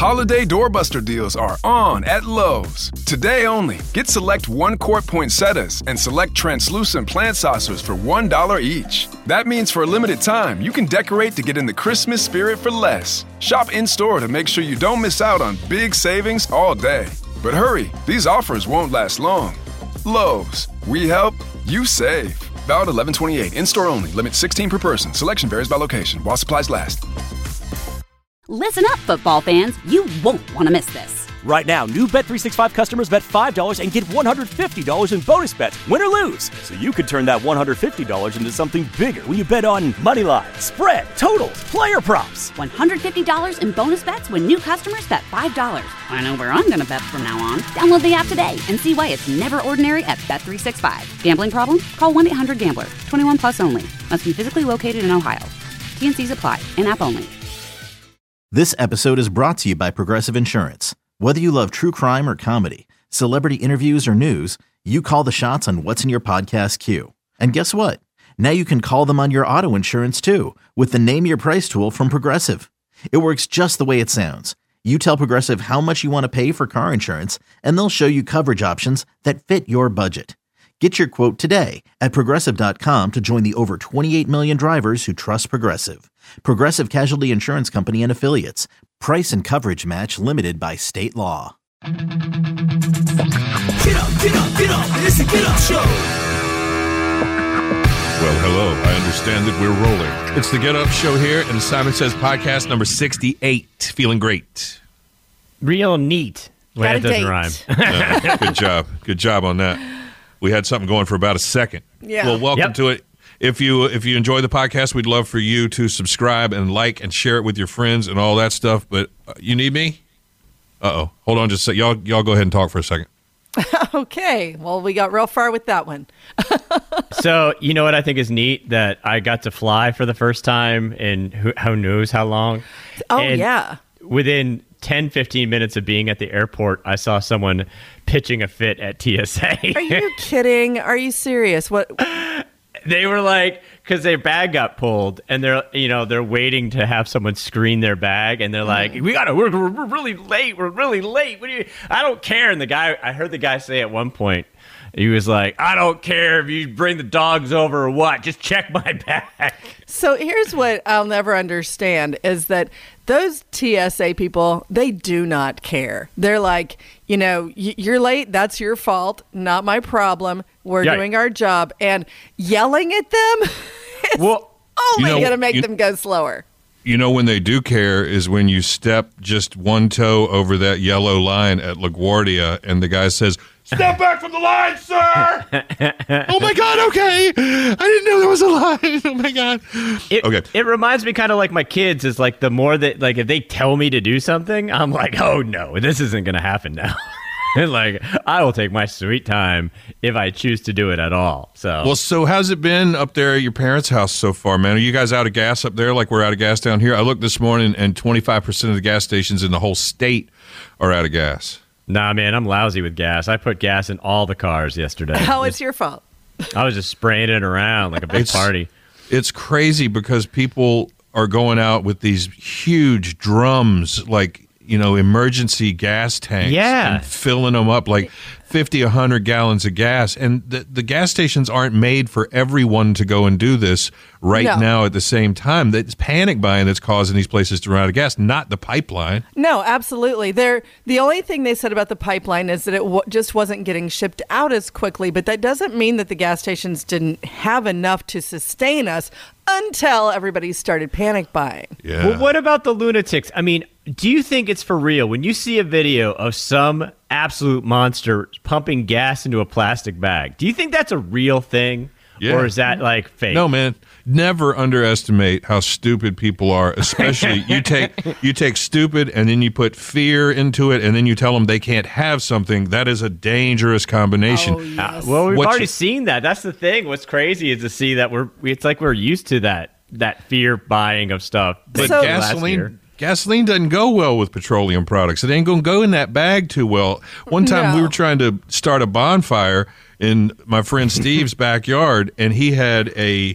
Holiday doorbuster deals are on at Lowe's. Today only, get select 1-quart poinsettias and select translucent plant saucers for $1 each. That means for a limited time, you can decorate to get in the Christmas spirit for less. Shop in-store to make sure you don't miss out on big savings all day. But hurry, these offers won't last long. Lowe's, we help, you save. Valid 11/28, in-store only, limit 16 per person. Selection varies by location, while supplies last. Listen up, football fans. You won't want to miss this. Right now, new Bet365 customers bet $5 and get $150 in bonus bets, win or lose. So you could turn that $150 into something bigger when you bet on money line, spread, totals, player props. $150 in bonus bets when new customers bet $5. I know where I'm going to bet from now on. Download the app today and see why it's never ordinary at Bet365. Gambling problem? Call 1-800-GAMBLER. 21 plus only. Must be physically located in Ohio. T&Cs apply. In-app only. This episode is brought to you by Progressive Insurance. Whether you love true crime or comedy, celebrity interviews or news, you call the shots on what's in your podcast queue. And guess what? Now you can call them on your auto insurance too with the Name Your Price tool from Progressive. It works just the way it sounds. You tell Progressive how much you want to pay for car insurance, and they'll show you coverage options that fit your budget. Get your quote today at Progressive.com to join the over 28 million drivers who trust Progressive. Progressive Casualty Insurance Company and Affiliates. Price and coverage match limited by state law. Get up, get up, get up. It's a Get Up Show. Well, hello. I understand that we're rolling. It's the Get Up Show here, and Simon Says podcast number 68. Feeling great. Real neat. Well, that doesn't rhyme. Good job. Good job on that. We had something going for about a second. Yeah. Well, welcome to it. If you enjoy the podcast, we'd love for you to subscribe and like and share it with your friends and all that stuff. But you need me? Uh-oh. Hold on just a sec. Y'all go ahead and talk for a second. Okay. Well, we got real far with that one. So, you know what I think is neat? That I got to fly for the first time in who knows how long. Oh, and yeah. Within 10, 15 minutes of being at the airport, I saw someone pitching a fit at TSA. Are you kidding? Are you serious? What? They were like, because their bag got pulled, and they're waiting to have someone screen their bag, and they're like, we're really late. We're really late. I don't care. And I heard the guy say at one point, he was like, I don't care if you bring the dogs over or what. Just check my bag. So here's what I'll never understand is that those TSA people, they do not care. They're like, you're late. That's your fault. Not my problem. We're doing our job. And yelling at them is only going to make them go slower. You know when they do care is when you step just one toe over that yellow line at LaGuardia and the guy says, step back from the line, sir! Oh, my God, okay. I didn't know there was a line. Oh, my God. Okay. It reminds me kind of like my kids is like the more that, like, if they tell me to do something, I'm like, oh, no, this isn't going to happen now. Like, I will take my sweet time if I choose to do it at all. So how's it been up there at your parents' house so far, man? Are you guys out of gas up there like we're out of gas down here? I looked this morning, and 25% of the gas stations in the whole state are out of gas. Nah, man, I'm lousy with gas. I put gas in all the cars yesterday. Oh, it's your fault. I was just spraying it around like a big party. It's crazy because people are going out with these huge drums, like, emergency gas tanks and filling them up like 50, 100 gallons of gas. And the gas stations aren't made for everyone to go and do this now at the same time. It's panic buying that's causing these places to run out of gas, not the pipeline. No, absolutely. The only thing they said about the pipeline is that it just wasn't getting shipped out as quickly, but that doesn't mean that the gas stations didn't have enough to sustain us until everybody started panic buying. Yeah. Well, what about the lunatics? I mean, do you think it's for real? When you see a video of some absolute monster pumping gas into a plastic bag, do you think that's a real thing? Yeah. Or is that like fake? No, man. Never underestimate how stupid people are, especially you take stupid and then you put fear into it and then you tell them they can't have something. That is a dangerous combination. Oh, yes. Well, we've already seen that. That's the thing. What's crazy is to see that it's like we're used to that fear buying of stuff. But gasoline doesn't go well with petroleum products. It ain't going to go in that bag too well. One time we were trying to start a bonfire in my friend Steve's backyard, and he had a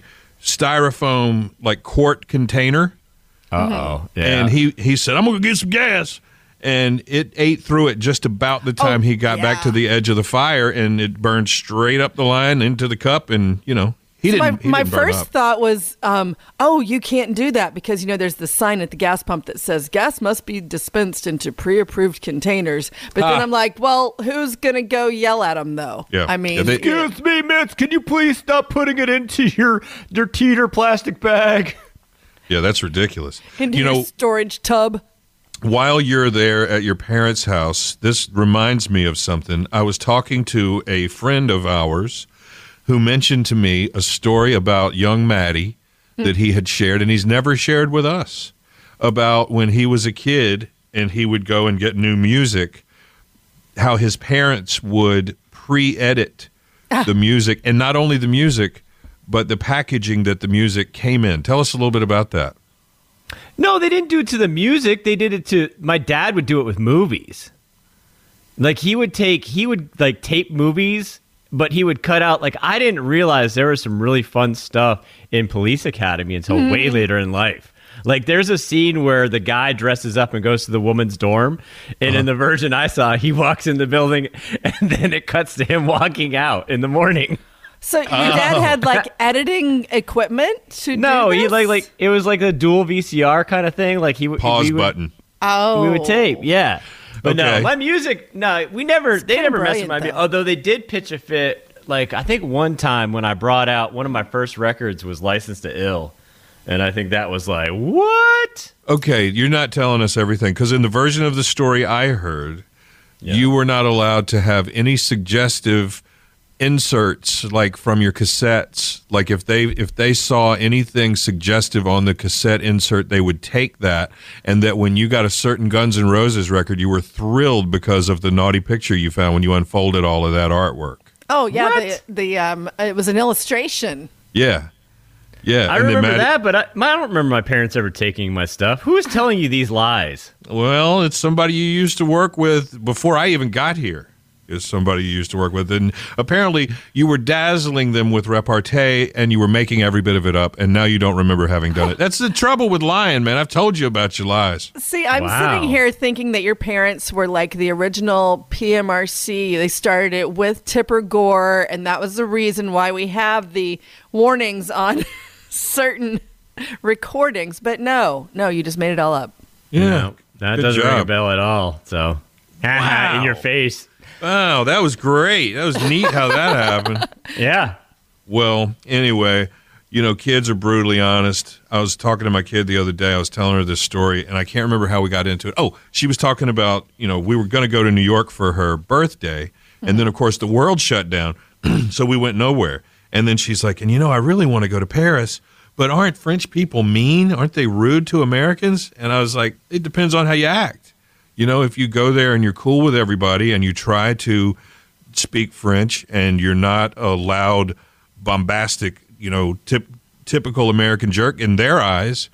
styrofoam like quart container. Uh-oh. Yeah. And he said, I'm going to get some gas. and it ate through it just about the time he got back to the edge of the fire, and it burned straight up the line into the cup, and he didn't. My first thought was, you can't do that because there's the sign at the gas pump that says gas must be dispensed into pre-approved containers. But then I'm like, well, who's gonna go yell at them though? Yeah. I mean, excuse me, Mitz, can you please stop putting it into your teeter plastic bag? Yeah, that's ridiculous. Into your storage tub. While you're there at your parents' house, this reminds me of something. I was talking to a friend of ours who mentioned to me a story about young Maddie that he had shared, and he's never shared with us, about when he was a kid and he would go and get new music, how his parents would pre-edit the music, and not only the music, but the packaging that the music came in. Tell us a little bit about that. No, they didn't do it to the music. They did it to, my dad would do it with movies. Like he would tape movies, but he would cut out, I didn't realize there was some really fun stuff in Police Academy until way later in life. There's a scene where the guy dresses up and goes to the woman's dorm, and in the version I saw, he walks in the building, and then it cuts to him walking out in the morning. So your dad had editing equipment to no, do this? he it was like a dual VCR kind of thing. He would pause button. We would tape, yeah. But okay. no, my music, no, they never messed with my music. Though. Although they did pitch a fit. I think one time when I brought out one of my first records was Licensed to Ill, and I think that was what? Okay, you're not telling us everything, because in the version of the story I heard, you were not allowed to have any suggestive inserts from your cassettes. If they saw anything suggestive on the cassette insert, they would take that, and that when you got a certain Guns N' Roses record, you were thrilled because of the naughty picture you found when you unfolded all of that artwork. Oh yeah, it was an illustration. Yeah. I remember that, but I don't remember my parents ever taking my stuff. Who is telling you these lies? Well, it's somebody you used to work with before I even got here. Is somebody you used to work with, and apparently you were dazzling them with repartee, and you were making every bit of it up, and now you don't remember having done it. That's the trouble with lying, man. I've told you about your lies. See, I'm sitting here thinking that your parents were like the original PMRC. They started it with Tipper Gore, and that was the reason why we have the warnings on certain recordings. But no, you just made it all up. Yeah, no, that doesn't ring a bell at all. So, in your face. Wow, that was great. That was neat how that happened. Yeah. Well, anyway, kids are brutally honest. I was talking to my kid the other day. I was telling her this story, and I can't remember how we got into it. Oh, she was talking about, we were going to go to New York for her birthday, and then, of course, the world shut down, so we went nowhere. And then she's like, and I really want to go to Paris, but aren't French people mean? Aren't they rude to Americans? And I was like, it depends on how you act. If you go there and you're cool with everybody and you try to speak French and you're not a loud, bombastic, typical American jerk in their eyes,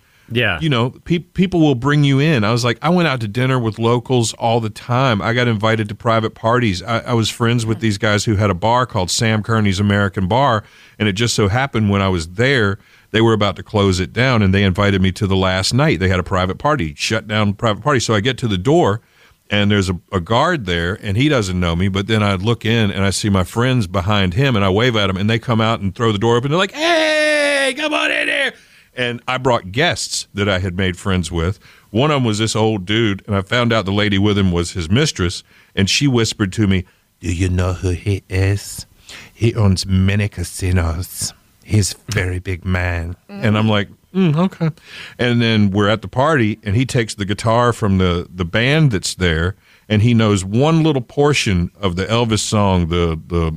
people will bring you in. I was like, I went out to dinner with locals all the time. I got invited to private parties. I was friends with these guys who had a bar called Sam Kearney's American Bar, and it just so happened when I was there, they were about to close it down, and they invited me to the last night. They had a private party, shut down private party. So I get to the door, and there's a guard there, and he doesn't know me, but then I look in, and I see my friends behind him, and I wave at them, and they come out and throw the door open. They're like, hey, come on in here. And I brought guests that I had made friends with. One of them was this old dude, and I found out the lady with him was his mistress, and she whispered to me, do you know who he is? He owns many casinos. He's a very big man. And I'm like, okay. And then we're at the party, and he takes the guitar from the band that's there, and he knows one little portion of the Elvis song, the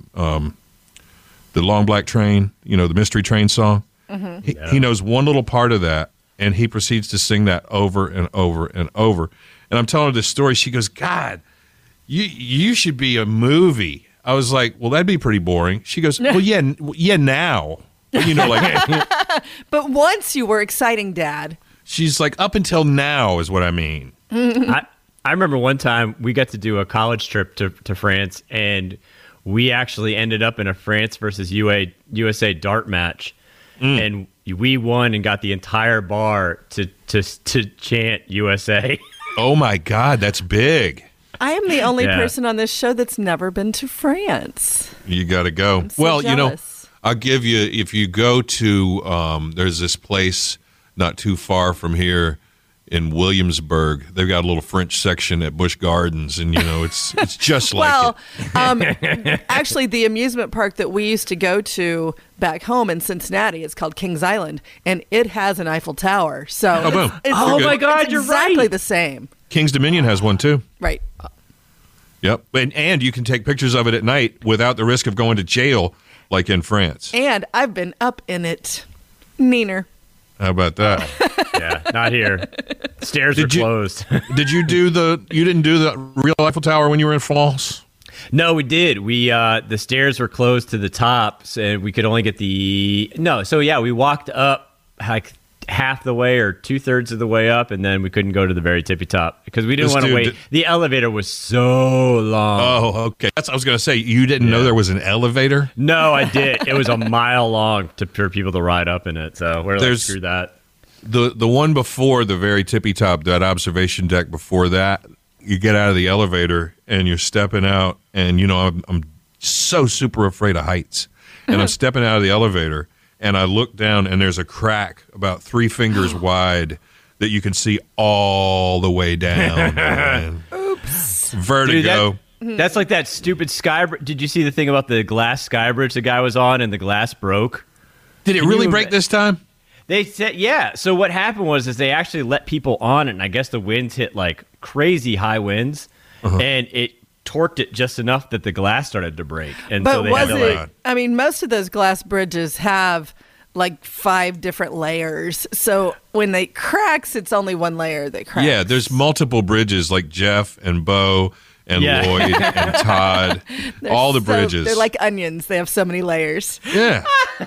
Long Black Train, the Mystery Train song. Mm-hmm. He knows one little part of that, and he proceeds to sing that over and over and over. And I'm telling her this story. She goes, God, you should be a movie. I was like, well, that'd be pretty boring. She goes, well, yeah, now. But once you were exciting, Dad. She's like, up until now is what I mean. I remember one time we got to do a college trip to France, and we actually ended up in a France versus USA dart match. And we won and got the entire bar to chant USA. Oh my God, that's big. I am the only person on this show that's never been to France. You got to go. I'm so well, jealous. I'll give you, if you go to, there's this place not too far from here in Williamsburg. They've got a little French section at Busch Gardens, and it's just like it. Actually, the amusement park that we used to go to back home in Cincinnati, it's called Kings Island, and it has an Eiffel Tower. So boom. Oh my God, it's you're exactly right. the same. King's Dominion has one too. Right. Yep, and you can take pictures of it at night without the risk of going to jail, like in France. And I've been up in it. Neener. How about that? Yeah, not here. Stairs are closed. Did you do you didn't do the real Eiffel Tower when you were in France? No, we did. We the stairs were closed to the top, so we could only get we walked up like half the way or 2/3 of the way up, and then we couldn't go to the very tippy top because we didn't want to wait. The elevator was so long. Oh, okay. That's what I was going to say. You didn't know there was an elevator? No, I did. It was a mile long for people to ride up in it. So we're like, screw that. The one before the very tippy top, that observation deck before that, you get out of the elevator and you're stepping out, and I'm so super afraid of heights, and I'm stepping out of the elevator. And I look down, and there's a crack about 3 fingers wide that you can see all the way down. Oops. Vertigo. Dude, that's like that stupid sky. Did you see the thing about the glass sky bridge the guy was on, and the glass broke? Did it really break this time? They said, yeah. So what happened was they actually let people on it, and I guess the winds hit like crazy high winds, and it torqued it just enough that the glass started to break. And but so they was had to, it? I mean, most of those glass bridges have like 5 different layers. So when they cracks, it's only one layer that cracks. Yeah, there's multiple bridges like Jeff and Bo and Lloyd and Todd. All the bridges. They're like onions. They have so many layers. Yeah.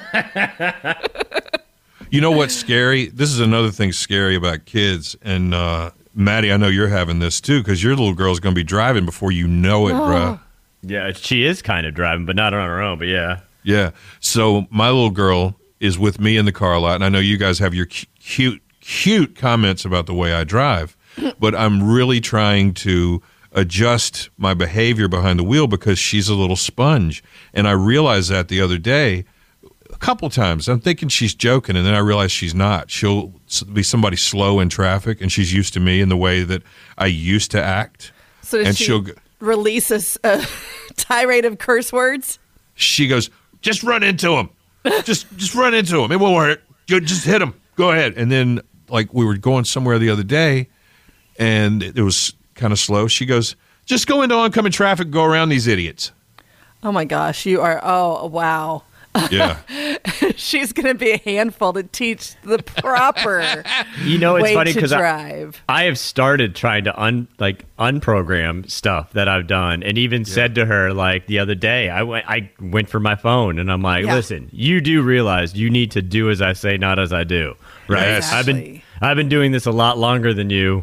You know what's scary? This is another thing scary about kids. And Maddie, I know you're having this too, because your little girl's going to be driving before you know it, bruh. Yeah, she is kind of driving, but not on her own, but yeah. Yeah. So my little girl is with me in the car a lot, and I know you guys have your cute comments about the way I drive, but I'm really trying to adjust my behavior behind the wheel because she's a little sponge. And I realized that the other day a couple times. I'm thinking she's joking, and then I realize she's not. She'll be somebody slow in traffic, and she's used to me in the way that I used to act. So does she'll release a tirade of curse words? She goes, just run into him. Just run into him. It won't hurt. Just hit him. Go ahead. And then, like, we were going somewhere the other day, and it was kind of slow. She goes, just go into oncoming traffic, go around these idiots. Oh, my gosh. You are, wow. Yeah. She's going to be a handful to teach the proper it's funny because I have started trying to unprogram stuff that I've done, and even said to her, like, the other day, I went for my phone, and I'm like, listen, you do realize you need to do as I say, not as I do, right? Yes. I've been doing this a lot longer than you.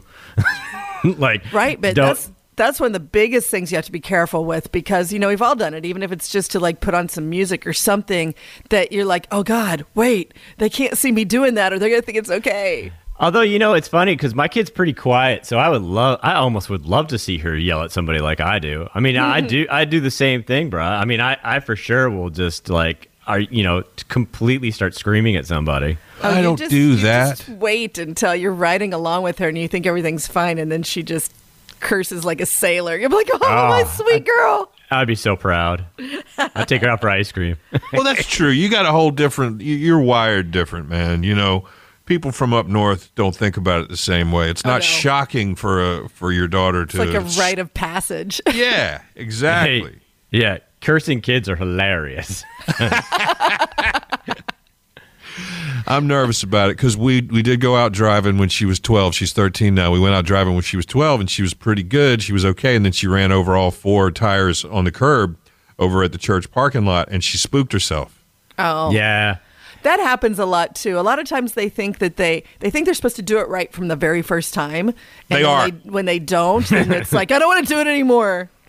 Right, but that's one of the biggest things you have to be careful with, because, we've all done it, even if it's just to like put on some music or something that you're like, oh God, wait, they can't see me doing that, or they're going to think it's okay. Although, it's funny because my kid's pretty quiet, so I almost would love to see her yell at somebody like I do. I mean, I do the same thing, bro. I mean, I for sure will just completely start screaming at somebody. I don't do that. Just wait until you're riding along with her and you think everything's fine, and then she just curses like a sailor. You'll be like, oh my sweet girl. I'd be so proud. I'd take her out for ice cream. Well, that's true. You got a whole different, you're wired different, man. People from up north don't think about it the same way. It's not shocking for your daughter to. It's like a rite of passage. Yeah, exactly. Hey, yeah, cursing kids are hilarious. I'm nervous about it because we did go out driving when she was 12. She's 13 now. We went out driving when she was 12, and she was pretty good. She was okay, and then she ran over all 4 tires on the curb over at the church parking lot, and she spooked herself. Oh. Yeah. That happens a lot, too. A lot of times they think that they think they're supposed to do it right from the very first time. And they are. When they don't, then it's like, I don't want to do it anymore.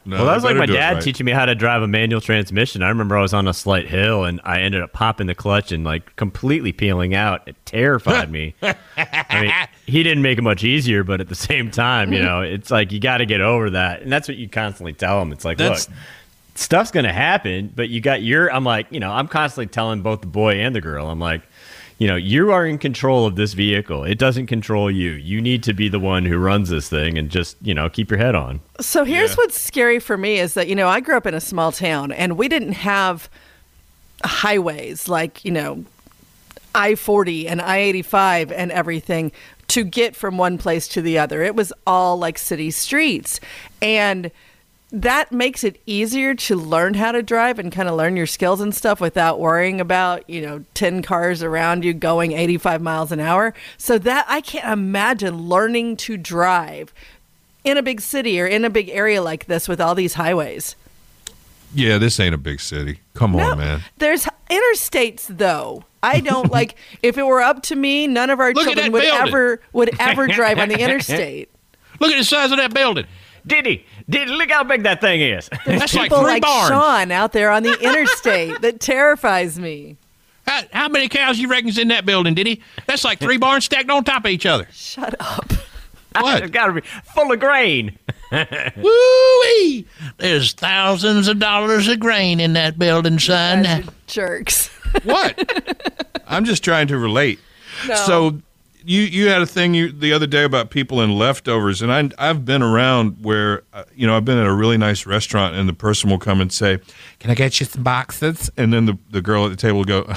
No, well, that was like my do it dad right. teaching me how to drive a manual transmission. I remember I was on a slight hill and I ended up popping the clutch and like completely peeling out. It terrified me. I mean, he didn't make it much easier, but at the same time, you know, it's like you got to get over that. And that's what you constantly tell him. It's like, look, stuff's going to happen, but you got I'm like, you know, I'm constantly telling both the boy and the girl, I'm like, you know, you are in control of this vehicle. It doesn't control you. You need to be the one who runs this thing and just, you know, keep your head on. So here's what's scary for me is that, you know, I grew up in a small town and we didn't have highways like, you know, I-40 and I-85 and everything to get from one place to the other. It was all like city streets. And that makes it easier to learn how to drive and kind of learn your skills and stuff without worrying about, you know, 10 cars around you going 85 miles an hour. So that I can't imagine learning to drive in a big city or in a big area like this with all these highways. Yeah, this ain't a big city. Come on, man. There's interstates, though. I don't like, if it were up to me, none of our children would ever drive on the interstate. Look at the size of that building. Diddy, look how big that thing is. There's That's like people 3 like barns. Sean out there on the interstate that terrifies me. How many cows you reckon's in that building, Diddy? That's like 3 barns stacked on top of each other. Shut up. What? It's got to be full of grain. Woo-wee! There's thousands of dollars of grain in that building, son. Guys are jerks. What? I'm just trying to relate. No. So you had a thing the other day about people and leftovers, and I've been around where, you know, I've been at a really nice restaurant, and the person will come and say, "Can I get you some boxes?" And then the girl at the table will go,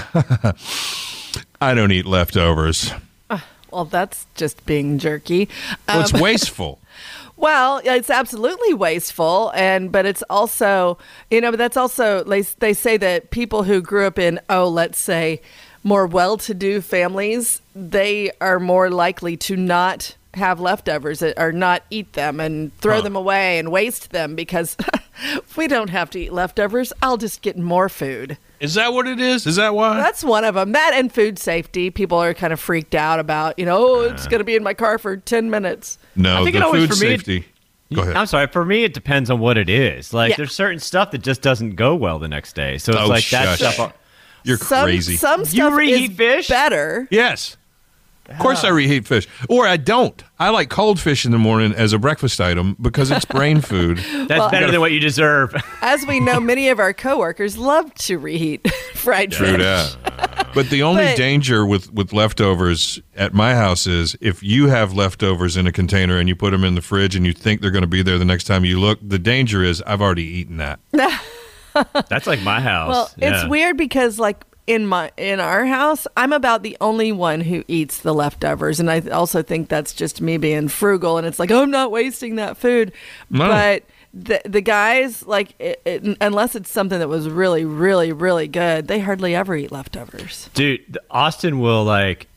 "I don't eat leftovers." Well, that's just being jerky. Well, it's wasteful. Well, it's absolutely wasteful, but it's also, you know, but that's also, they say that people who grew up in, let's say, more well-to-do families, they are more likely to not have leftovers or not eat them and throw them away and waste them because if we don't have to eat leftovers, I'll just get more food. Is that what it is? Is that why? That's one of them. That and food safety. People are kind of freaked out about, you know, it's going to be in my car for 10 minutes. No, I think the it always, food for me, safety. Go ahead. I'm sorry. For me, it depends on what it is. Like, Yeah. there's certain stuff that just doesn't go well the next day. So it's like that shush. stuff. You're crazy. Some stuff reheat is fish? better. Yes. Of course I reheat fish. Or I don't. I like cold fish in the morning as a breakfast item because it's brain food. That's better than what you deserve. As we know, many of our coworkers love to reheat fried True fish. that. But the only But- danger with leftovers at my house is if you have leftovers in a container and you put them in the fridge and you think they're going to be there the next time you look, the danger is I've already eaten that. That's like my house. Well, Yeah. it's weird because like in our house, I'm about the only one who eats the leftovers, and I also think that's just me being frugal. And it's like, oh, I'm not wasting that food, No. but the guys like unless it's something that was really, really, really good, they hardly ever eat leftovers. Dude, Austin will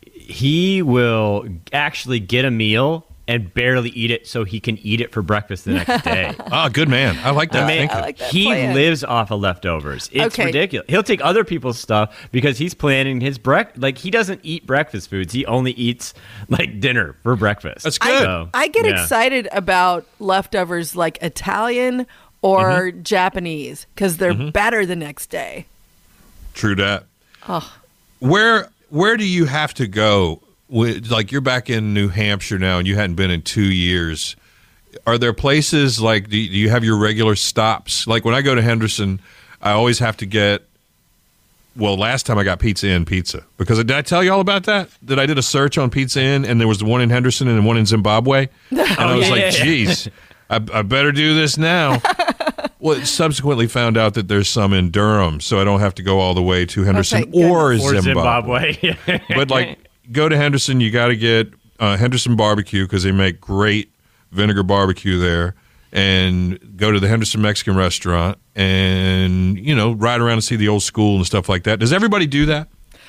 he will actually get a meal and barely eat it so he can eat it for breakfast the next day. Oh, good man. I like that thinking. I like that He plan. lives off of leftovers. It's Okay. ridiculous. He'll take other people's stuff because he's planning his like he doesn't eat breakfast foods. He only eats like dinner for breakfast. That's good. So, I get yeah. excited about leftovers like Italian or Japanese because they're better the next day. True that. Oh. Where do you have to go? Like you're back in New Hampshire now and you hadn't been in 2 years. Are there places like, do you have your regular stops? Like when I go to Henderson, I always have to get, well, last time I got Pizza Inn pizza. Because did I tell you all about that? That I did a search on Pizza Inn and there was the one in Henderson and one in Zimbabwe? And I was like, geez, I better do this now. Well, subsequently found out that there's some in Durham, so I don't have to go all the way to Henderson thank or goodness. Zimbabwe. But like, go to Henderson, you got to get Henderson barbecue because they make great vinegar barbecue there, and go to the Henderson Mexican restaurant and, you know, ride around and see the old school and stuff like that. Does everybody do that?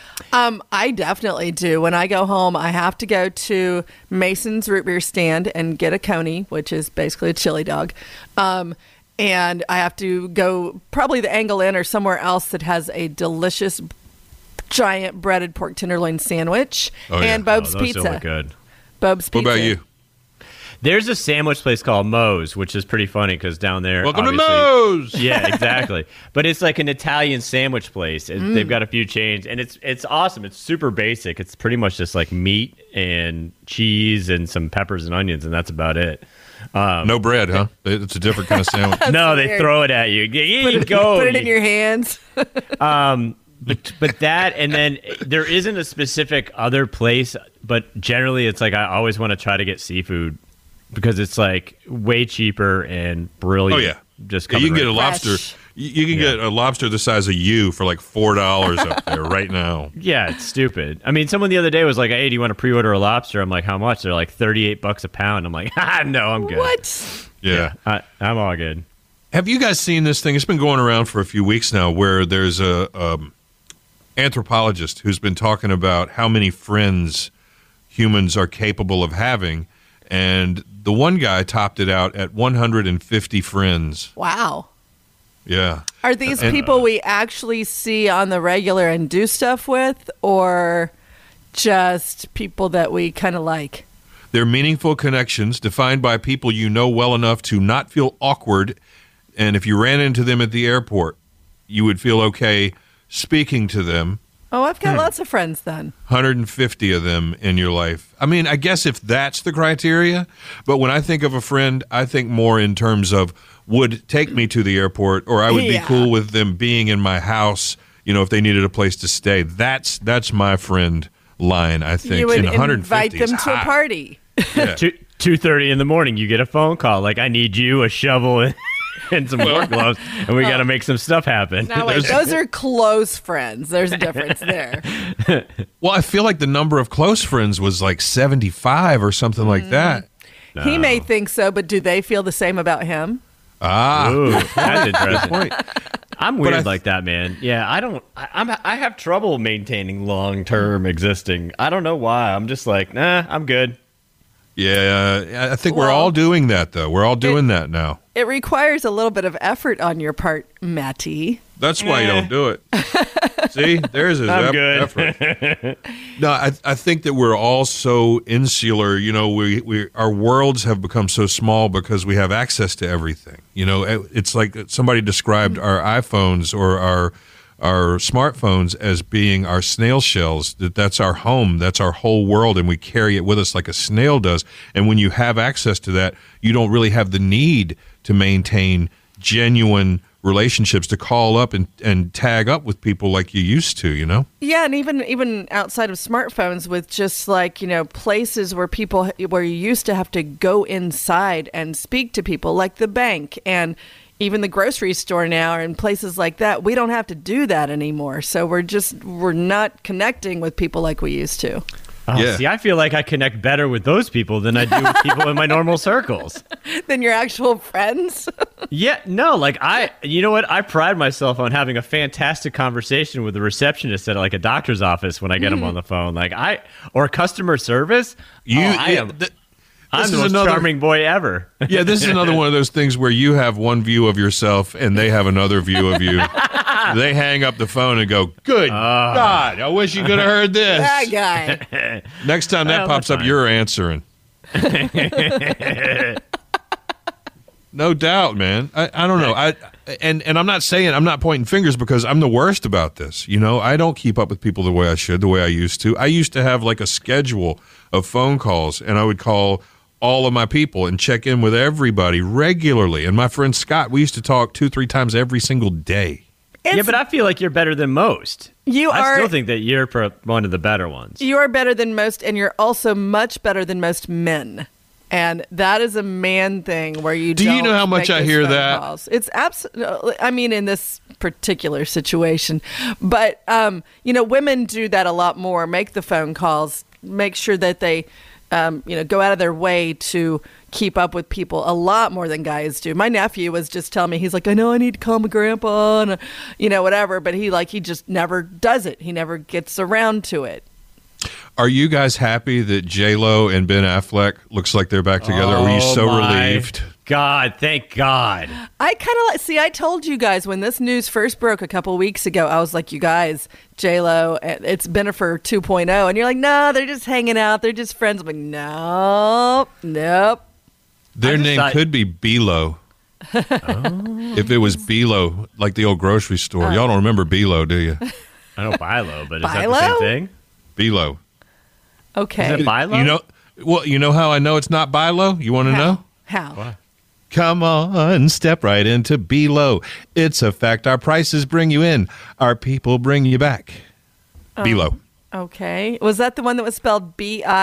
I definitely do. When I go home, I have to go to Mason's Root Beer Stand and get a coney, which is basically a chili dog. And I have to go probably the Angle Inn or somewhere else that has a delicious giant breaded pork tenderloin sandwich Oh, yeah. and Bob's those Pizza. still look good. Bob's What Pizza. about you? There's a sandwich place called Moe's, which is pretty funny because down there. Welcome to Moe's. Yeah, exactly. But it's like an Italian sandwich place. They've got a few chains, and it's awesome. It's super basic. It's pretty much just like meat and cheese and some peppers and onions, and that's about it. No bread, huh? It's a different kind of sandwich. No, weird. they throw it at you. Here you go. Put it in your hands. But that, and then there isn't a specific other place, but generally it's like I always want to try to get seafood because it's like way cheaper and brilliant. Oh yeah, just you can get a Fresh. lobster. You can get a lobster the size of you for like $4 up there right now. Yeah, it's stupid. I mean, someone the other day was like, "Hey, do you want to pre-order a lobster?" I'm like, "How much?" They're like $38 a pound. I'm like, no, I'm good. What? Yeah. I'm all good. Have you guys seen this thing? It's been going around for a few weeks now where there's a anthropologist who's been talking about how many friends humans are capable of having, and the one guy topped it out at 150 friends. Wow. Yeah. Are these people we actually see on the regular and do stuff with, or just people that we kind of like? They're meaningful connections defined by people you know well enough to not feel awkward, and if you ran into them at the airport, you would feel okay speaking to them. Oh, I've got lots of friends then. 150 of them in your life. I mean, I guess if that's the criteria, but when I think of a friend, I think more in terms of would take me to the airport, or I would be cool with them being in my house, if they needed a place to stay. That's my friend line, I think. You would and 150 invite them to a party. Yeah. 2:30 in the morning, you get a phone call like, "I need you, a shovel, and some work gloves, and we got to make some stuff happen." Now, wait, those are close friends. There's a difference there. Well, I feel like the number of close friends was like 75 or something like that. No. He may think so, but do they feel the same about him? Ooh, that's interesting. Point. I'm weird like that, man. Yeah, I have trouble maintaining long-term existing. I don't know why. I'm just like, nah, I'm good. Yeah, I think we're all doing that, though. We're all doing that now. It requires a little bit of effort on your part, Matty. That's why you don't do it. See, there's his effort. No, I think that we're all so insular. We our worlds have become so small because we have access to everything. It's like somebody described our iPhones or our smartphones as being our snail shells. That's our home. That's our whole world, and we carry it with us like a snail does. And when you have access to that, you don't really have the need to maintain genuine relationships, to call up and tag up with people like you used to, Yeah, and even outside of smartphones, with just like, places where you used to have to go inside and speak to people, like the bank and even the grocery store now, and places like that. We don't have to do that anymore. So we're not connecting with people like we used to. Oh, yeah. See, I feel like I connect better with those people than I do with people in my normal circles. Than your actual friends? Yeah, no, you know what? I pride myself on having a fantastic conversation with the receptionist at like a doctor's office when I get them on the phone. Or customer service. I'm the most charming boy ever. Yeah, this is another one of those things where you have one view of yourself and they have another view of you. They hang up the phone and go, "Good God, I wish you could have heard this." That guy. Next time that pops up, you're answering. No doubt, man. I don't know. And I'm not pointing fingers because I'm the worst about this. I don't keep up with people the way I should, the way I used to. I used to have like a schedule of phone calls, and I would call all of my people and check in with everybody regularly. And my friend Scott, we used to talk 2-3 times every single day. Yeah, but I feel like you're better than most. I still think that you're one of the better ones. You are better than most, and you're also much better than most men. And that is a man thing where you don't. Do you know how much I hear that? Calls. It's absolutely. I mean, in this particular situation, but women do that a lot more. Make the phone calls. Make sure that they, go out of their way to keep up with people a lot more than guys do. My nephew was just telling me, he's like, "I know I need to call my grandpa," and whatever. But he just never does it. He never gets around to it. Are you guys happy that J-Lo and Ben Affleck looks like they're back together? Were you so relieved? God, thank God. I kind of I told you guys when this news first broke a couple weeks ago, I was like, you guys, J-Lo, it's Bennifer 2.0. And you're like, no, they're just hanging out. They're just friends. I'm like, nope. Their name could be Belo. If it was Belo, like the old grocery store. Y'all don't remember Belo, do you? I know Bilo, but is that Bilo? the same thing? Belo. Okay. Is it Bilo? You know how I know it's not Bilo? You want to know? How? What? Come on, step right into Belo. It's a fact. Our prices bring you in. Our people bring you back. Belo. Okay. Was that the one that was spelled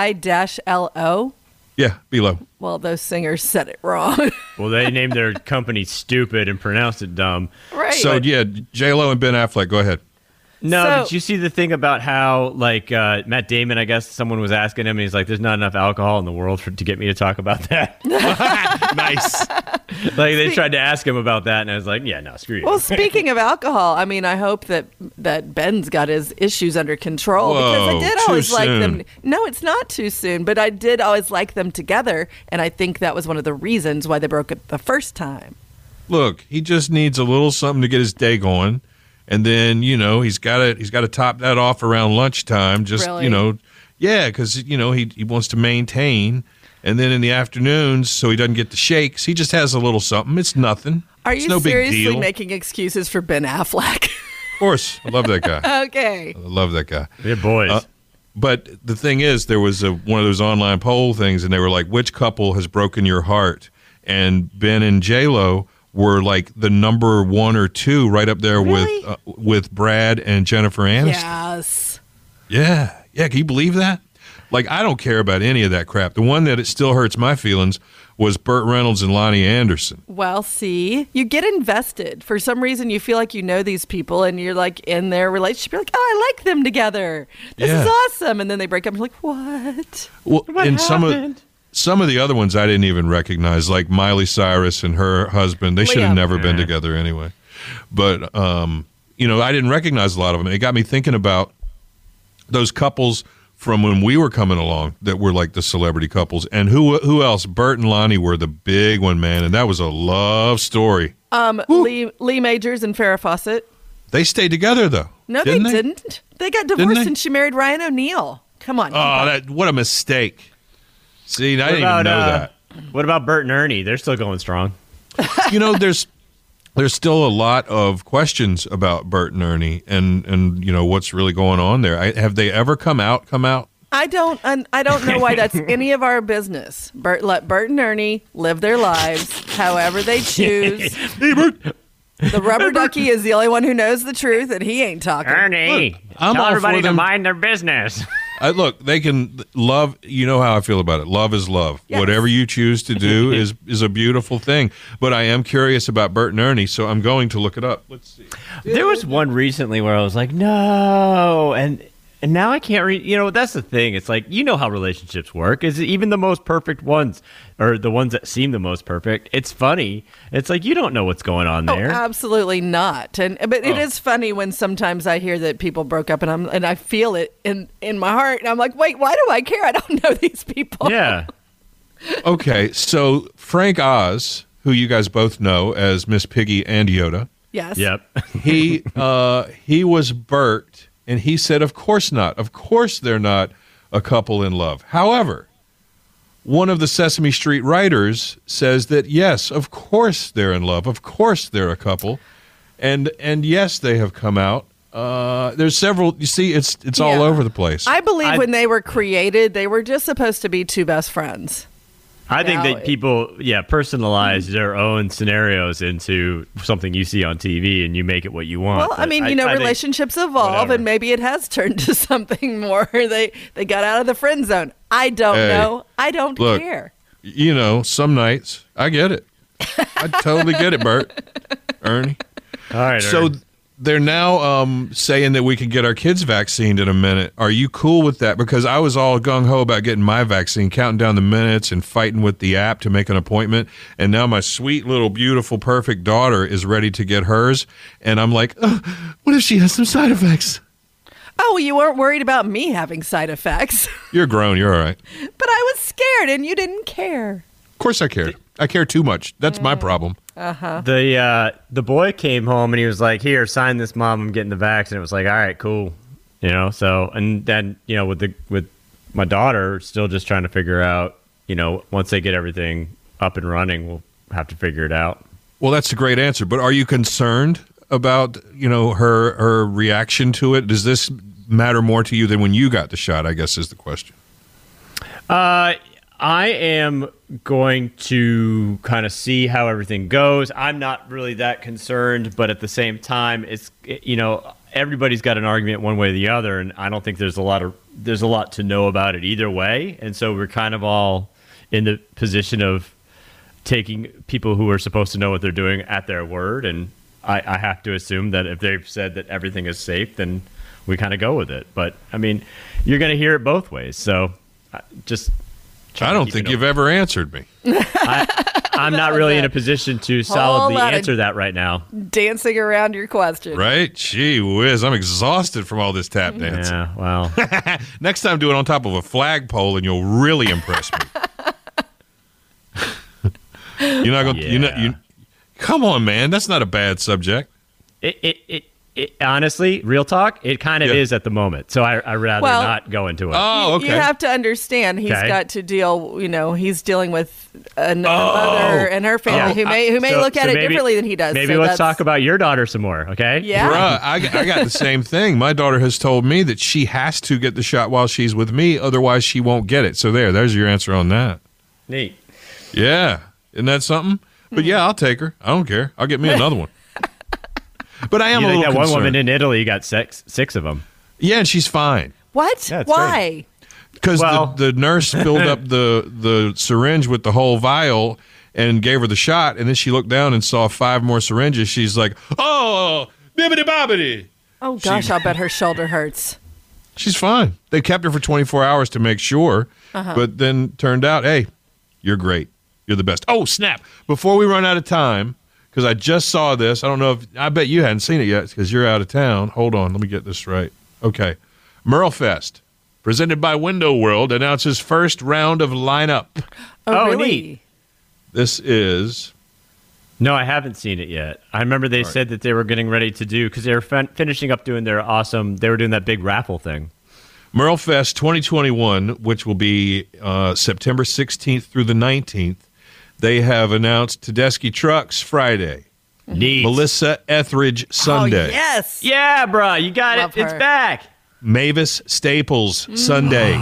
B-I-L-O? Yeah, Belo. Well, those singers said it wrong. Well, they named their company stupid and pronounced it dumb. Right. So, yeah, J-Lo and Ben Affleck, go ahead. No, So- did you see the thing about how, like, Matt Damon, I guess someone was asking him, and he's like, there's not enough alcohol in the world to get me to talk about that. Nice. Like, they tried to ask him about that, and I was like, yeah, no, screw you. Well, speaking of alcohol, I mean, I hope that Ben's got his issues under control because I Whoa, did too always like them. soon. No, it's not too soon, but I did always like them together, and I think that was one of the reasons why they broke it the first time. Look, he just needs a little something to get his day going. And then, he's got to top that off around lunchtime. Just, Really? because, he wants to maintain. And then in the afternoons, so he doesn't get the shakes, he just has a little something. It's nothing. Are It's you no big seriously deal. making excuses for Ben Affleck? Of course. I love that guy. Okay. I love that guy. They're boys. But the thing is, there was one of those online poll things, and they were like, which couple has broken your heart? And Ben and J-Lo were like the number 1 or 2 right up there Really? with Brad and Jennifer Aniston. Yes. Yeah. Can you believe that? Like, I don't care about any of that crap. The one that it still hurts my feelings was Burt Reynolds and Lonnie Anderson. Well, see, you get invested. For some reason, you feel like you know these people and you're like in their relationship. You're like, oh, I like them together. This Yeah. is awesome. And then they break up and you're like, what? Well, What and happened? some of the other ones I didn't even recognize, like Miley Cyrus and her husband. They should have Liam. never been together anyway. But, I didn't recognize a lot of them. It got me thinking about those couples from when we were coming along that were like the celebrity couples. And who else? Bert and Lonnie were the big one, man. And that was a love story. Lee Majors and Farrah Fawcett. They stayed together, though. No, didn't they didn't. They got divorced they? and she married Ryan O'Neal. Come on. keep Oh, up. what a mistake. See, I What didn't even know that. What about Bert and Ernie? They're still going strong. There's still a lot of questions about Bert and Ernie and what's really going on there. Have they ever come out? I don't know why that's any of our business. Let Bert and Ernie live their lives however they choose. The rubber ducky is the only one who knows the truth, and he ain't talking. Ernie, I'm tell all everybody for to them. mind their business. Look, they can love. You know how I feel about it. Love is love. Yes. Whatever you choose to do is a beautiful thing. But I am curious about Bert and Ernie, so I'm going to look it up. Let's see. There was one recently where I was like, no, and now I can't read. That's the thing. It's like, how relationships work. Is even the most perfect ones, or the ones that seem the most perfect. It's funny. It's like you don't know what's going on Oh, there. absolutely not. But it is funny when sometimes I hear that people broke up, and I feel it in my heart, and I'm like, wait, why do I care? I don't know these people. Yeah. Okay, so Frank Oz, who you guys both know as Miss Piggy and Yoda, Yes. Yep. he was Bert, and he said, "Of course not. Of course they're not a couple in love." However, one of the Sesame Street writers says that yes, of course they're in love. Of course they're a couple, and yes, they have come out. There's several. You see, it's all Yeah. over the place. I believe when they were created, they were just supposed to be two best friends. I think Now that people, personalize their own scenarios into something you see on TV, and you make it what you want. Well, I But mean, I think- relationships evolve, whatever. and maybe it has turned to something more. They got out of the friend zone. I don't Hey, know. I don't look, care. Some nights I get it. I totally get it, Bert, Ernie. All right. So Ern. they're now saying that we can get our kids vaccinated in a minute. Are you cool with that? Because I was all gung-ho about getting my vaccine, counting down the minutes and fighting with the app to make an appointment. And now my sweet little beautiful perfect daughter is ready to get hers. And I'm like, what if she has some side effects? Oh, you weren't worried about me having side effects. You're grown. You're all right. But I was scared, and you didn't care. Of course I cared. I care too much. That's my problem. The boy came home and he was like, "Here, sign this, Mom. I'm getting the vax." And it was like, "All right, cool." So and then with my daughter, still just trying to figure out, once they get everything up and running, we'll have to figure it out. Well, that's a great answer. But are you concerned about, her reaction to it? Does this matter more to you than when you got the shot, I guess is the question. I am going to kind of see how everything goes. I'm not really that concerned, but at the same time, everybody's got an argument one way or the other, and I don't think there's a lot to know about it either way. And so we're kind of all in the position of taking people who are supposed to know what they're doing at their word, and I have to assume that if they've said that everything is safe, then we kind of go with it. But I mean, you're going to hear it both ways, so just. I don't think you've ever answered me. I'm not really in a position to solidly answer that right now. Dancing around your question. Right? Gee whiz, I'm exhausted from all this tap dancing. Yeah, well. Next time, do it on top of a flagpole, and you'll really impress me. You're not going. Come on, man. That's not a bad subject. It honestly, real talk, it kind of is at the moment. So I rather not go into it. Oh, okay. You have to understand he's got to deal, he's dealing with a mother and her family who may look at it differently than he does. Maybe let's talk about your daughter some more, okay? Yeah. Bruh, I got the same thing. My daughter has told me that she has to get the shot while she's with me, otherwise she won't get it. So there's your answer on that. Neat. Yeah. Isn't that something? But yeah, I'll take her. I don't care. I'll get me another one. But I am a little concerned. One woman in Italy got six of them. Yeah, and she's fine. What? Yeah, why? Because the nurse filled up the syringe with the whole vial and gave her the shot, and then she looked down and saw 5 more syringes. She's like, oh, bibbidi bobbidi. Oh, gosh, I'll bet her shoulder hurts. She's fine. They kept her for 24 hours to make sure, but then turned out, hey, you're great. You're the best. Oh, snap. Before we run out of time, because I just saw this. I bet you hadn't seen it yet because you're out of town. Hold on. Let me get this right. Okay. Merlefest, presented by Window World, announces first round of lineup. Oh, really? Neat. This is... No, I haven't seen it yet. I remember they said that they were getting ready to do, because they were finishing up doing they were doing that big raffle thing. Merlefest 2021, which will be September 16th through the 19th. They have announced Tedeschi Trucks Friday. Neat. Melissa Etheridge Sunday. Oh, yes. Yeah, bro. You got Love it. her. It's back. Mavis Staples Sunday.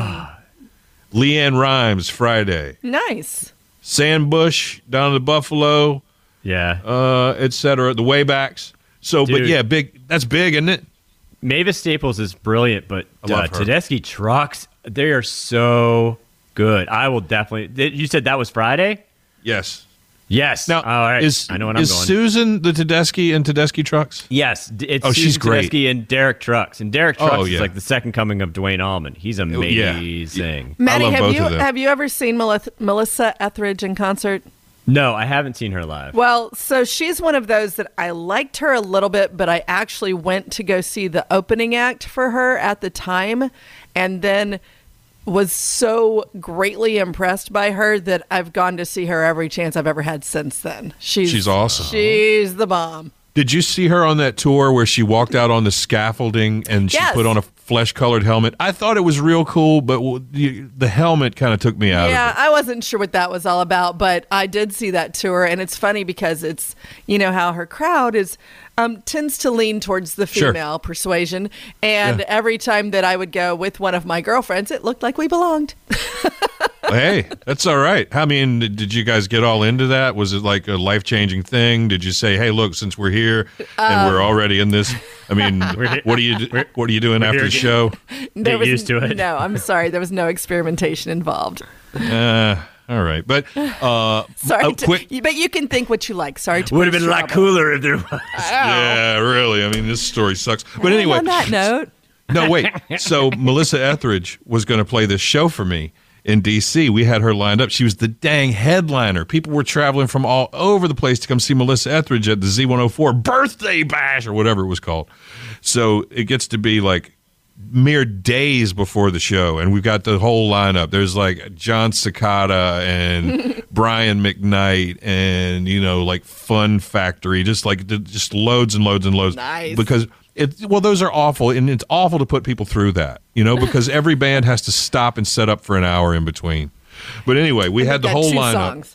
Leanne Rhymes Friday. Nice. Sandbush down to Buffalo. Yeah. Etc. The Waybacks. So, Dude. but yeah, big. That's big, isn't it? Mavis Staples is brilliant, but I love her. Tedeschi Trucks, they are so good. I will definitely. You said that was Friday? Yes. Yes. Now, all right. I know what I'm is going. Susan the Tedeschi in Tedeschi Trucks? Yes. It's Oh, Susan she's great. Tedeschi and Derek Trucks. And Derek Trucks yeah. is like the second coming of Dwayne Allman. He's amazing. Maddie, love both of them. have you ever seen Melissa Etheridge in concert? No, I haven't seen her live. Well, so she's one of those that I liked her a little bit, but I actually went to go see the opening act for her at the time, and then was so greatly impressed by her that I've gone to see her every chance I've ever had since then. She's awesome. She's the bomb. Did you see her on that tour where she walked out on the scaffolding and she Yes. put on a flesh-colored helmet? I thought it was real cool, but the helmet kind of took me out Yeah, of it. I wasn't sure what that was all about, but I did see that tour, and it's funny because it's, how her crowd is tends to lean towards the Sure. female persuasion, and Yeah. every time that I would go with one of my girlfriends, it looked like we belonged. Hey, that's all right. I mean, did you guys get all into that? Was it like a life-changing thing? Did you say, "Hey, look, since we're here and we're already in this, I mean, what are you doing after the show?" Get used to it. No, I'm sorry. There was no experimentation involved. All right, but Sorry. quick. But you can think what you like. Sorry to Would have put been a you lot trouble. cooler if there was. Yeah, really. I mean, this story sucks. But anyway, On that note, no, wait. So Melissa Etheridge was going to play this show for me in D.C. We had her lined up. She was the dang headliner. People were traveling from all over the place to come see Melissa Etheridge at the Z104 birthday bash or whatever it was called. So it gets to be like mere days before the show, and we've got the whole lineup. There's like John Cicada and Brian McKnight and, like Fun Factory, just loads and loads and loads. Nice. Because those are awful, and it's awful to put people through that, because every band has to stop and set up for an hour in between. But anyway, we had the got whole two lineup. songs.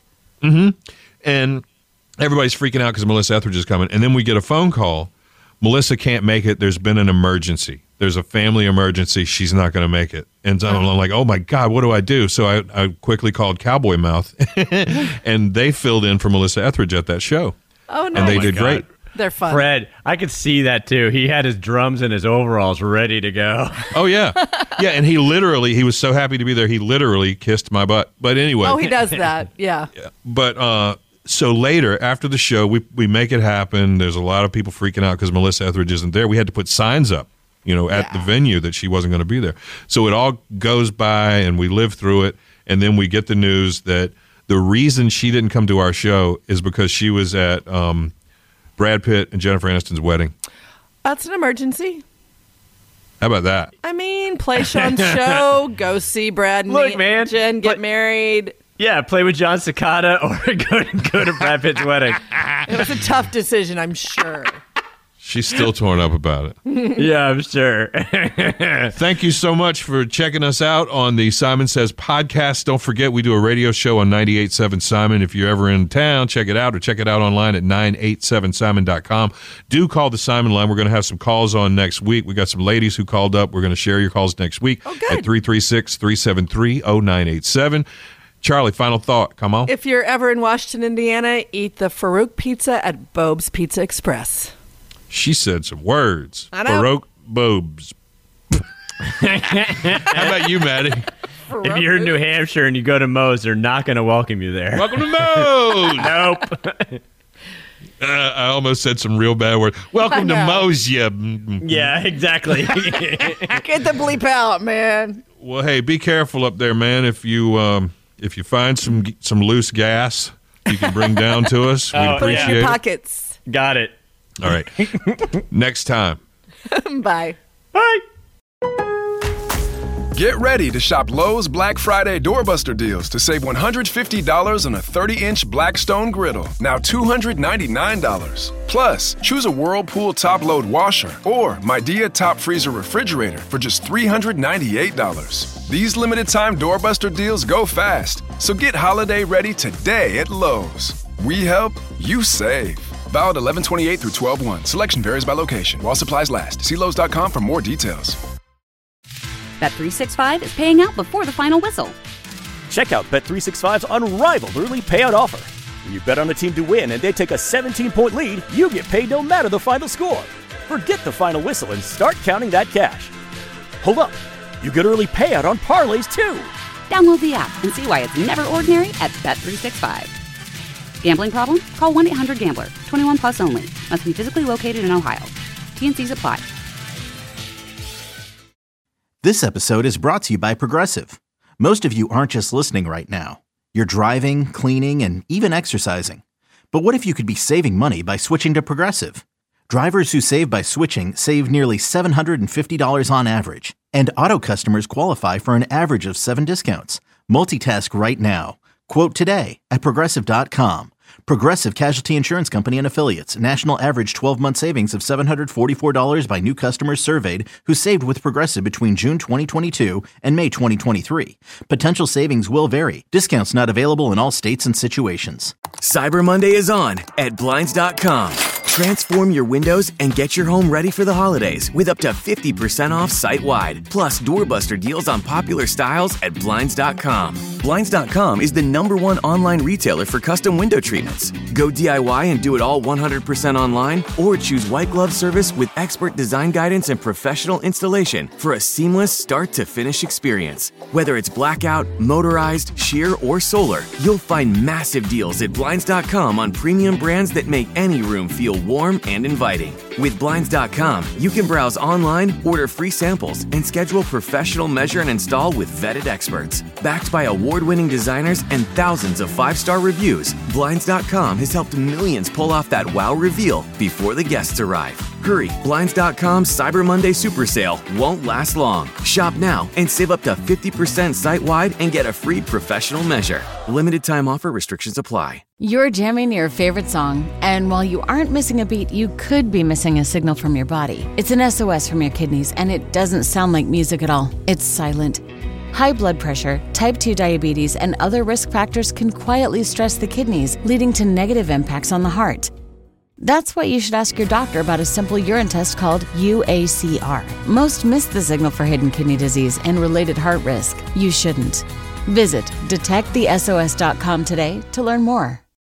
And everybody's freaking out because Melissa Etheridge is coming. And then we get a phone call. Melissa can't make it. There's been an emergency. There's a family emergency. She's not going to make it. And so I'm like, oh, my God, what do I do? So I quickly called Cowboy Mouth, and they filled in for Melissa Etheridge at that show. Oh, no. And they did great. They're fun. Fred, I could see that, too. He had his drums and his overalls ready to go. Oh, yeah. Yeah, and he was so happy to be there, he literally kissed my butt. But anyway. Oh, he does that. Yeah. But so later, after the show, we make it happen. There's a lot of people freaking out because Melissa Etheridge isn't there. We had to put signs up, at the venue that she wasn't going to be there. So it all goes by, and we live through it, and then we get the news that the reason she didn't come to our show is because she was at Brad Pitt and Jennifer Aniston's wedding. That's an emergency. How about that? I mean, play Sean's show, go see Brad and Jen get married. Yeah, play with John Cicada or go to Brad Pitt's wedding. It was a tough decision, I'm sure. She's still torn up about it. Yeah, I'm sure. Thank you so much for checking us out on the Simon Says podcast. Don't forget, we do a radio show on 98.7 Simon. If you're ever in town, check it out, or check it out online at 987simon.com. Do call the Simon line. We're going to have some calls on next week. We got some ladies who called up. We're going to share your calls next week at 336-373-0987. Charlie, final thought. Come on. If you're ever in Washington, Indiana, eat the Farouk Pizza at Bob's Pizza Express. She said some words. I know. Farouk Bob's. How about you, Maddie? If you're in New Hampshire and you go to Moe's, they're not going to welcome you there. Welcome to Moe's. Nope. I almost said some real bad words. Welcome to Moe's, yeah. Yeah, exactly. Get the bleep out, man. Well, hey, be careful up there, man. If you find some loose gas, you can bring down to us. We'd appreciate Put it in your it. pockets. Got it. All right. Next time. Bye. Bye. Get ready to shop Lowe's Black Friday Doorbuster deals to save $150 on a 30-inch Blackstone griddle, now $299. Plus, choose a Whirlpool top-load washer or Midea top freezer refrigerator for just $398. These limited-time Doorbuster deals go fast, so get holiday ready today at Lowe's. We help, you save. Valid 11/28 through 12/1. Selection varies by location. While supplies last. See Lowe's.com for more details. Bet365 is paying out before the final whistle. Check out Bet365's unrivaled early payout offer. When you bet on a team to win and they take a 17-point lead, you get paid no matter the final score. Forget the final whistle and start counting that cash. Hold up. You get early payout on parlays, too. Download the app and see why it's never ordinary at Bet365. Gambling problem? Call 1-800-GAMBLER. 21 plus only. Must be physically located in Ohio. T&Cs apply. This episode is brought to you by Progressive. Most of you aren't just listening right now. You're driving, cleaning, and even exercising. But what if you could be saving money by switching to Progressive? Drivers who save by switching save nearly $750 on average. And auto customers qualify for an average of 7 discounts. Multitask right now. Quote today at Progressive.com. Progressive Casualty Insurance Company and Affiliates. National average 12-month savings of $744 by new customers surveyed who saved with Progressive between June 2022 and May 2023. Potential savings will vary. Discounts not available in all states and situations. Cyber Monday is on at Blinds.com. Transform your windows and get your home ready for the holidays with up to 50% off site-wide. Plus, doorbuster deals on popular styles at Blinds.com. Blinds.com is the #1 online retailer for custom window treatments. Go DIY and do it all 100% online, or choose white glove service with expert design guidance and professional installation for a seamless start-to-finish experience. Whether it's blackout, motorized, sheer, or solar, you'll find massive deals at Blinds.com on premium brands that make any room feel warm and inviting. With Blinds.com, you can browse online, order free samples, and schedule professional measure and install with vetted experts. Backed by award-winning designers and thousands of 5-star reviews, Blinds.com has helped millions pull off that wow reveal before the guests arrive. Hurry, Blinds.com's Cyber Monday Super Sale won't last long. Shop now and save up to 50% site-wide and get a free professional measure. Limited time offer, restrictions apply. You're jamming your favorite song, and while you aren't missing a beat, you could be missing a signal from your body. It's an SOS from your kidneys, and it doesn't sound like music at all. It's silent. High blood pressure, type 2 diabetes, and other risk factors can quietly stress the kidneys, leading to negative impacts on the heart. That's why you should ask your doctor about a simple urine test called UACR. Most miss the signal for hidden kidney disease and related heart risk. You shouldn't. Visit detectthesos.com today to learn more.